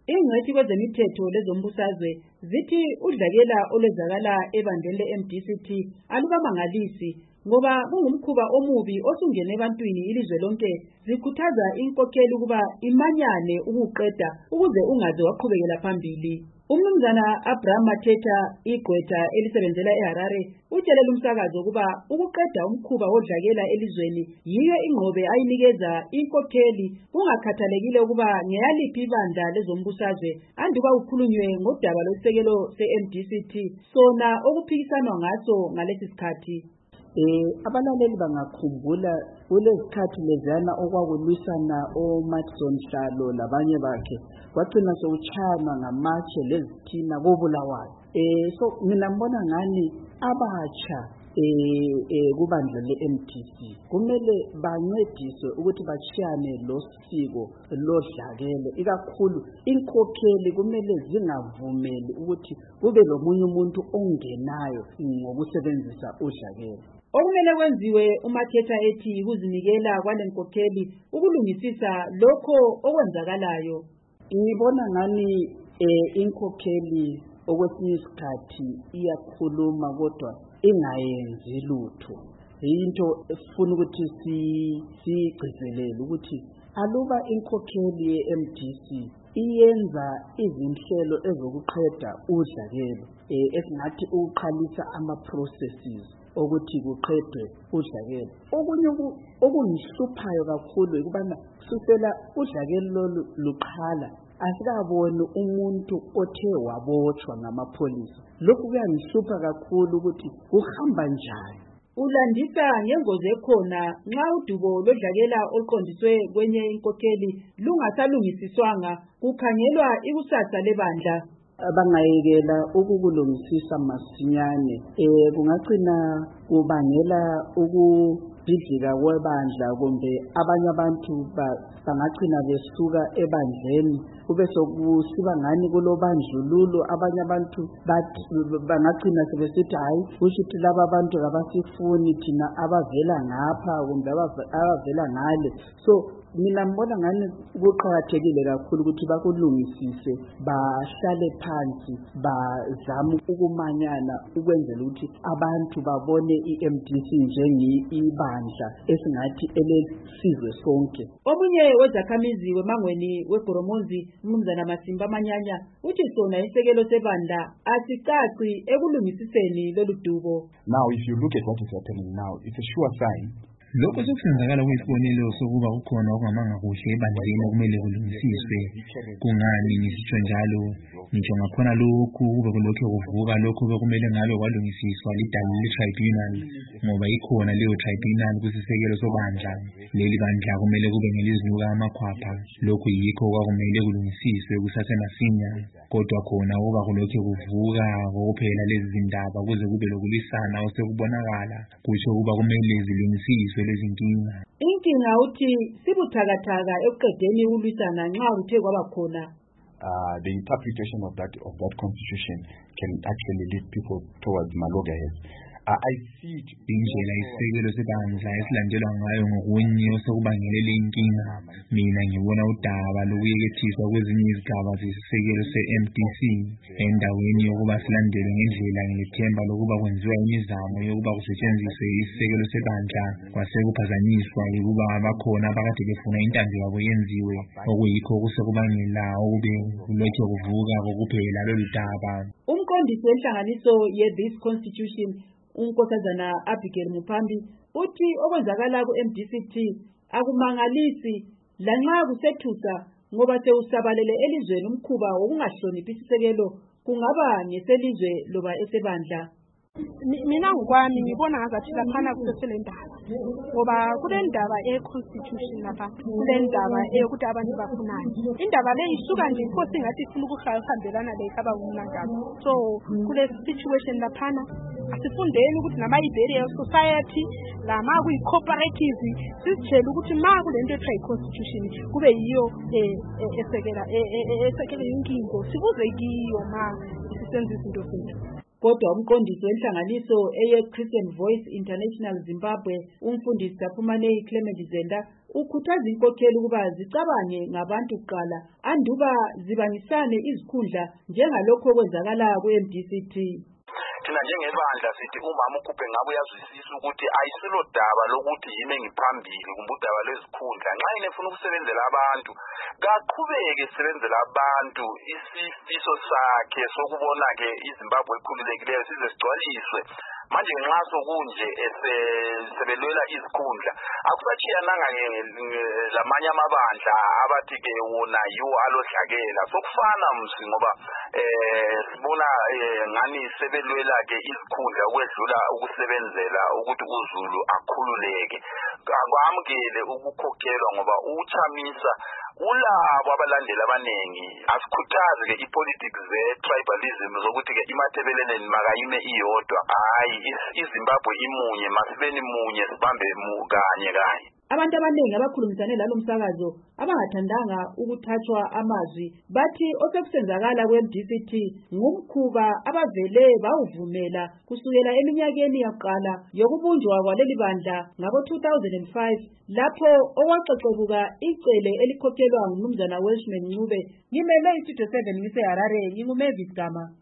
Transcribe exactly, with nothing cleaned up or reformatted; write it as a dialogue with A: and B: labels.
A: Ingcwethi kwezemithetho lezombusazwe zithi udlakela olwezakala ebandleni le-M D C T alubamangalisi ngoba kungumkhuba omubi osungene ebantwini ilizwe lonke. Zikhuthaza inkokheli ukuba imanyane ukuqeda ukuze ungaze waqhubekela phambili. Umnumzana Abraham Mateta, igqwetha elisebenzela eHarare, utshelela umsakazo ukuba ukuqeda umkhuba wodlakela elizweni yiyo ingqobe ayinikeza inkokheli kungakhathalekile ukuba ngeyaliphi ibandla lezombusazwe anduba ukhulunywe ngodaba losisekelo se-M D C T sona okuphikisanwa ngaso ngalesi sikhathi.
B: Eh abalaleli bangakhumbula kulezikhathi lezana okwakulisana oMatson Hlalo labanye bakhe kwagcina sokuchana ngamatshe lezithina kobulawayo. Eh so mina ngibona ngani abatsha eh eh kubandla le-M D C kumele bancediswe ukuthi bachiyane losiko lodlakele, ikakhulu inkokheli kumele zingavumeli ukuthi kube lomunye umuntu ongenayo ngokusebenzisa udlakela.
A: Okumele kwenziwe uMakhetha ethi ukuzinikela kwalenkokheli ukulungisisa lokho okwenzakalayo.
B: Ngibona ngani eh inkokheli okwesinye isikhathi iyakhuluma kodwa ingayenzi lutho. Into efuna ukuthi si sigcizelele ukuthi aluba inkokheli ye-M D C iyenza izinhlelo ezokuqeda udlakelo eh esingathi ukuqalisa ama processes ukuthi kuqedwe udlakelo. Okunye okungihluphayo kakhulu ukubana susela udlakelo luqhala asikaboni umuntu othe wabotshwa ngamapholisa. Lokhu kuyangihlupha kakhulu ukuthi kuhamba njani.
A: Ulandisa ngengozi ekhona nxa udubo lodlakela oluqondiswe kwenye inkokheli lungasalungisiswanga kukhangelwa ikusasa lebandla.
B: Bangayekela ukukulungisisa masinyane eh kungagcina kubangela ukubhidlika kwebandla kumbe abanye abantu bangagcina besuka ebandleni kube sokusiba ngani kulobandlululo. Abanye abantu bangagcina sebesithi hayi kushithi laba abantu abasifuni thina abavela ngapha kumbe abavela ngale. So mina ngibona ngani kuqhakathekile kakhulu ukuthi bakulungisise, bahlale phansi, bazama ukumanyana ukwenzela ukuthi abantu babone i-M D C njengibandla esingathi elesizwe sonke.
A: Omunye wezakhamizi weMangweni weGoromonzi, umnumzana Masimba Manyanya, uthi sona isekelo sebandla asicaci ekulungisiseni lolu dubo.
C: Now if you look at what is happening now, it's a sure sign.
D: Lokho sokusenzakala kuyisibonelo sokuba kukhona okungamanga kuhle ebandleni okumele kulungisiswe. Kungani ngisitsho njalo? Ngisho ngakhona lokhu kube kulokho kuvuka lokho bekumele ngabe kwalungisiswa lidalile tribunal ngoba ikhona leyo tribunal kusisekelo sobandla. Leli bandla kumele kube ngelizinuka amakhwapha. Lokhu yikho kwakumele kulungisiswe kusasemasinya. Kodwa khona kuba kulokho kuvuka kokuphela lezi zindaba kuze kube lokulisana osekubonakala kusho kuba kumele zilungisiswe lezi nkinga.
A: Inkinga uthi sibuthakathaka ekuqedeni ukulwisana nxa kuthe kwaba khona.
C: Uh, the interpretation of that of that constitution can actually lead people towards malogayas. Uh, I see
D: indlela isekelo sebandla esilandelwa ngayo ngokunye osekubangele le nkinga. Mina ngibona udaba lokuyekethiswa kwezinye izigaba zesisekelo se-M D C endaweni yokuba silandele ngendlela ngilethemba lokuba kwenziwa imizamo yokuba kusetshenziswe isisekelo sebandla kwasekuphazanyiswa ukuba abakhona abakade befuna intando yabo yenziwe okuyikho kusekubangela ukube kulokho kuvuka kokuphela lolu daba.
A: Umqondisi wenhlanganiso ye-This Constitution unkosazana Abigail Mupambi uthi okwenzakala ku-M D C T akumangalisi lanxa kusethusa ngoba sewusabalele elizweni umkhuba wokungahloniphi isisekelo kungaba ngeselizwe loba esebandla.
E: Mina ngokwami ngibona ngazathi laphana kusesele ndaba ngoba kule ndaba e-constitution lapha kule ndaba eyokuthi abantu bafunani. Indaba le isuka nje inkosi ngathi ifuna ukuhambelana lekhaba kumnangabo. So kule situation laphana asifundeni ukuthi nama-Iberian society lama kuyi-cooperative sisitshela ukuthi ma kulento ethiwa yi-constitution kube yiyo esekela esekela inkingo sibuze kiyo ma sisenza izinto zethu.
A: Kodwa umqondisi wenhlanganiso eye Christian Voice International Zimbabwe umfundisi Kaphumane Clement Zenda ukhuthaza inkokheli ukuba zicabange ngabantu kuqala anduba zibangisane izikhundla njengalokho okwenzakala ku-M D C T.
F: Thina njengebandla sithi umama ukhuphe ngabe uyazwisisa ukuthi ayisilo daba lokuthi yimi engiphambili kumbe udaba lwezikhundla. Nxa yena efuna ukusebenzela abantu kaqhubeke esebenzela abantu, isifiso sakhe sokubona ke iZimbabwe ekhululekileyo size sigcwaliswe. Manje nxa sokunje esebelwela izikhundla akusachiyananga lamanye amabandla abathi ke wona yiwo alodlakela sokufana msi ngoba eh sibona ngani sebelwela ke izikhundla ukwedlula ukusebenzela ukuthi uZulu akhululeke. Kwamukele ukukhokhelwa ngoba uchamisa ulabo abalandeli abanengi asikhuthaze ke ipolitics ze tribalism zokuthi ke imathebeleleni makayime iyodwa. Hayi iZimbabwe imunye, masibeni munye, sibambe kanye kanye.
A: Abantu abanengi abakhulumisane lalo msakazo abangathandanga ukuthathwa amazwi bathi osekusenzakala ku-M D C T ngumkhuba abavele bawuvumela kusukela eminyakeni yaqala yokubunjwa kwaleli bandla ngabo two thousand five lapho okwaxexebuka icele elikhokhelwa ngumnumzana Welshman Ncube. Ngimele iStudio seven ngise Harare, nginguMavis Gama.